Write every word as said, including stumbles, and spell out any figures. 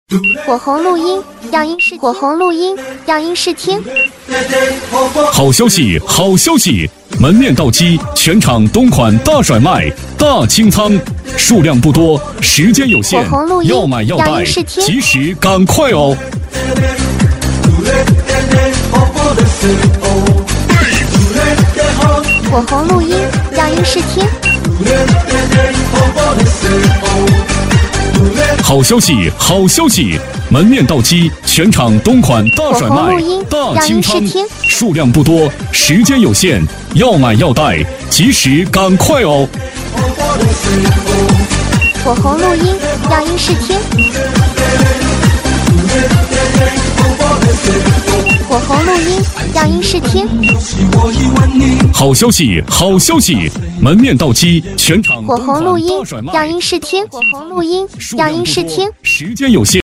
火红录音，样音试火红录音，样音试听。 好消息，好消息！门面到期，全场冬款大甩卖，大清仓，数量不多，时间有限， 火红录音， 要买要带，及时赶快哦！ 火红录音，样音试听。 好消息，好消息！门面到期，全场冬款大甩卖，大清仓，数量不多，时间有限，要买要带，及时赶快哦！ 火红录音，样音试听。火红录音，样音试听。 好消息，好消息！门面到期，全场火红录音，样音试听。火红录音，样音试听。 时间有限。